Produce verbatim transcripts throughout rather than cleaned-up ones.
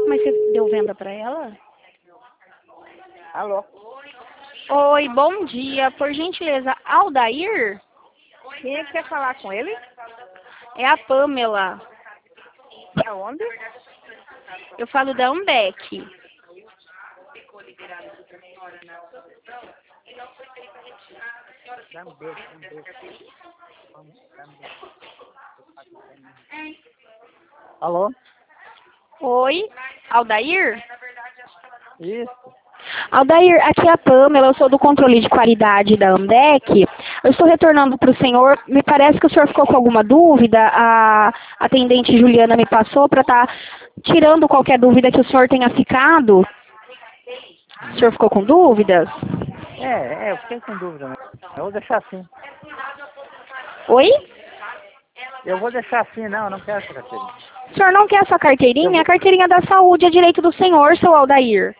Mas você deu venda para ela? Alô? Oi, bom dia. Por gentileza, Aldair? Quem é que quer falar com ele? É a Pamela. Aonde? Eu falo da Ambeck. Dá um beijo, dá um beijo. Dá um beijo. Alô? Oi, Aldair? Isso. Aldair, aqui é a Pamela, eu sou do controle de qualidade da Ambeck. Eu estou retornando para o senhor. Me parece que o senhor ficou com alguma dúvida. A atendente Juliana me passou para estar tirando qualquer dúvida que o senhor tenha ficado. O senhor ficou com dúvidas? É, é, eu fiquei com dúvida, né? Eu vou deixar assim. Oi? Eu vou deixar assim, não, eu não quero essa carteirinha. O senhor não quer a sua carteirinha? vou... A carteirinha da saúde é direito do senhor, seu Aldair.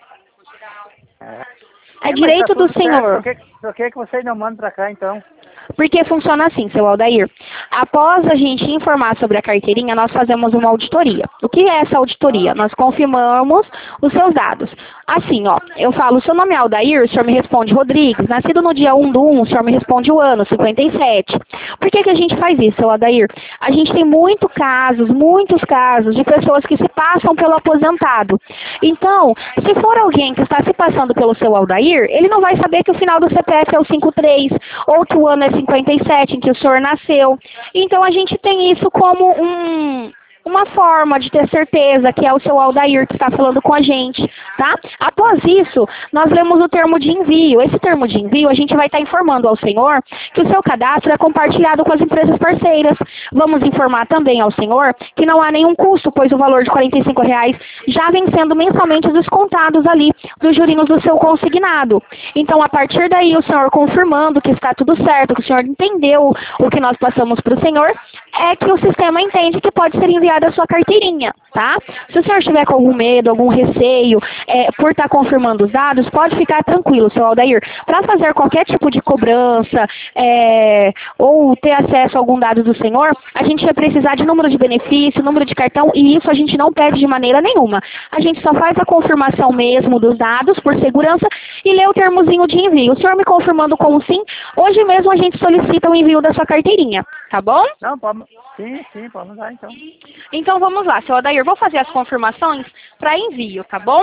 É, É é mas tá direito do tudo certo. senhor. Por que, por que que vocês não mandam pra cá, então? Porque funciona assim, seu Aldair. Após a gente informar sobre a carteirinha, nós fazemos uma auditoria. O que é essa auditoria? Ah, Nós confirmamos os seus dados. Assim, ó, eu falo, seu nome é Aldair, o senhor me responde Rodrigues, nascido no dia um do um, o senhor me responde o ano, cinquenta e sete. Por que que a gente faz isso, seu Aldair? A gente tem muitos casos, muitos casos de pessoas que se passam pelo aposentado. Então, se for alguém que está se passando pelo seu Aldair, ele não vai saber que o final do C P F é o cinquenta e três, ou que o ano é cinquenta e sete, em que o senhor nasceu. Então, a gente tem isso como um... uma forma de ter certeza que é o seu Aldair que está falando com a gente, tá? Após isso, nós lemos o termo de envio. Esse termo de envio, a gente vai estar informando ao senhor que o seu cadastro é compartilhado com as empresas parceiras. Vamos informar também ao senhor que não há nenhum custo, pois o valor de quarenta e cinco reais já vem sendo mensalmente descontados ali dos jurinhos do seu consignado. Então, a partir daí, o senhor confirmando que está tudo certo, que o senhor entendeu o que nós passamos para o senhor, é que o sistema entende que pode ser enviado a sua carteirinha, tá? Se o senhor estiver com algum medo, algum receio, é, por estar confirmando os dados, pode ficar tranquilo, seu Aldair. Para fazer qualquer tipo de cobrança, é, ou ter acesso a algum dado do senhor, a gente vai precisar de número de benefício, número de cartão, e isso a gente não pede de maneira nenhuma. A gente só faz a confirmação mesmo dos dados, por segurança, e lê o termozinho de envio. O senhor me confirmando com o sim, hoje mesmo a gente solicita o envio da sua carteirinha, tá bom? não, pode... Sim, sim, pode mandar, então. Então vamos lá, seu Aldair, vou fazer as confirmações para envio, tá bom?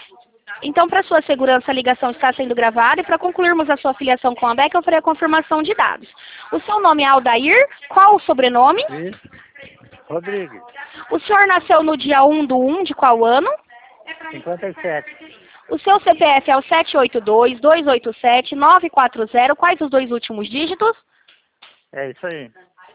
Então, para sua segurança, a ligação está sendo gravada e para concluirmos a sua filiação com a Ambeck, eu farei a confirmação de dados. O seu nome é Aldair, qual o sobrenome? Isso. Rodrigues. O senhor nasceu no dia um do um de qual ano? cinquenta e sete. O seu C P F é o sete oito dois, dois oito sete, nove quatro zero, quais os dois últimos dígitos? É isso aí.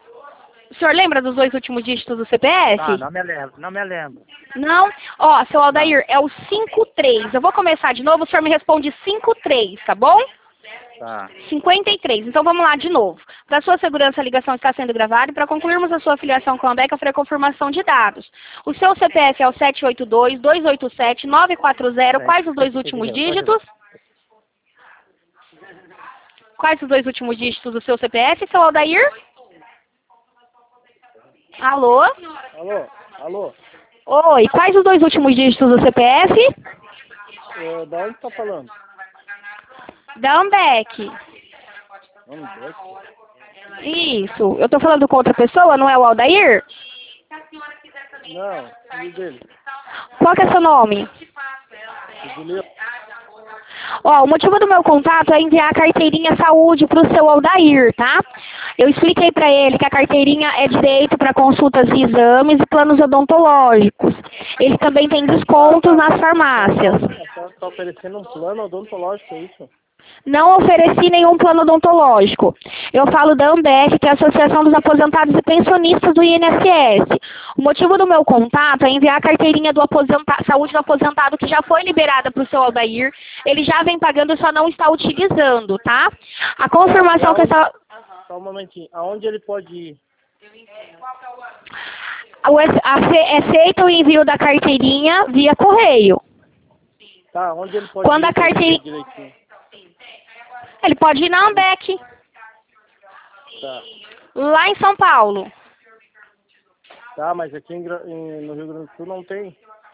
O senhor lembra dos dois últimos dígitos do C P F? Ah, não me lembro, não me lembro. Não? Ó, seu Aldair, é o cinquenta e três. Eu vou começar de novo, o senhor me responde cinquenta e três, tá bom? Tá. cinquenta e três. Então vamos lá de novo. Para sua segurança, a ligação está sendo gravada e para concluirmos a sua filiação com a Ambeck, eu farei a confirmação de dados. O seu C P F é o sete oito dois, dois oito sete, nove quatro zero. Quais os dois últimos dígitos? Quais os dois últimos dígitos do seu C P F, seu Aldair? Alô? Alô, alô. Oi, quais os dois últimos dígitos do C P F? É, da onde tá falando? Da Ambeck. Ambeck? Isso. Eu tô falando com outra pessoa, não é o Aldair? Não, e dele? Qual que é seu nome? Juliano. Ó, o motivo do meu contato é enviar a carteirinha saúde para o seu Aldair, tá? Eu expliquei para ele que a carteirinha é direito para consultas e exames e planos odontológicos. Ele também tem descontos nas farmácias. Está tá oferecendo um plano odontológico, é isso? Não ofereci nenhum plano odontológico. Eu falo da Ambeck, que é a Associação dos Aposentados e Pensionistas do I N S S. O motivo do meu contato é enviar a carteirinha do aposenta... saúde do aposentado que já foi liberada para o seu Aldair. Ele já vem pagando, só não está utilizando, tá? A confirmação que essa... Só um momentinho. Aonde ele pode ir? O ace- ace- Aceita o envio da carteirinha via correio. Tá, onde ele pode Quando ir? a carteirinha... Direitinho. Ele pode ir na Ambeck, Tá. lá em São Paulo. Tá, mas aqui em, Gra- em- no Rio Grande do Sul não tem.